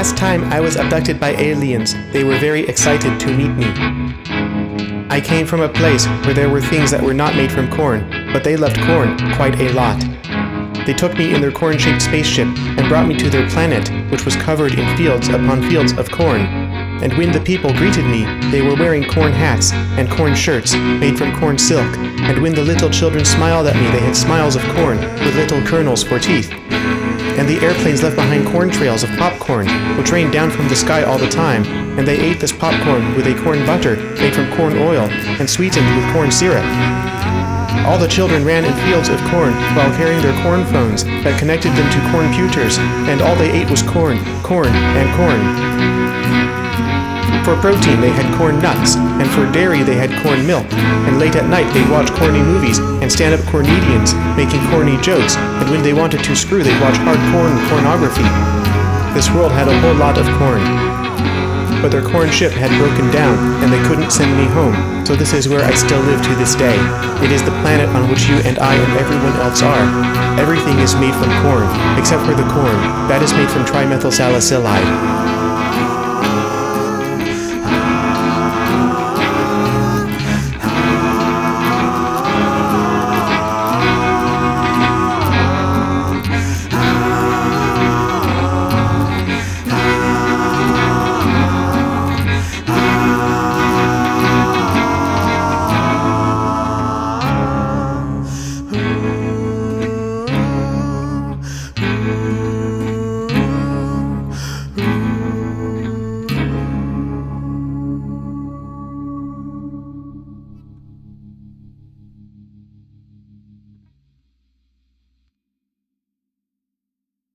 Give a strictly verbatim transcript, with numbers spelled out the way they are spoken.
last time I was abducted by aliens, they were very excited to meet me. I came from a place where there were things that were not made from corn, but they loved corn quite a lot. They took me in their corn-shaped spaceship and brought me to their planet, which was covered in fields upon fields of corn. And when the people greeted me, they were wearing corn hats and corn shirts made from corn silk. And when the little children smiled at me, they had smiles of corn with little kernels for teeth. And the airplanes left behind corn trails of popcorn, which rained down from the sky all the time, and they ate this popcorn with a corn butter made from corn oil and sweetened with corn syrup. All the children ran in fields of corn while carrying their corn phones that connected them to corn computers, and all they ate was corn, corn, and corn. For protein, they had corn nuts, and for dairy, they had corn milk. And late at night, they'd watch corny movies and stand-up cornedians making corny jokes, and when they wanted to screw, they'd watch hard corn pornography. This world had a whole lot of corn. But their corn ship had broken down, and they couldn't send me home, so this is where I still live to this day. It is the planet on which you and I and everyone else are. Everything is made from corn, except for the corn. That is made from trimethyl salicylate.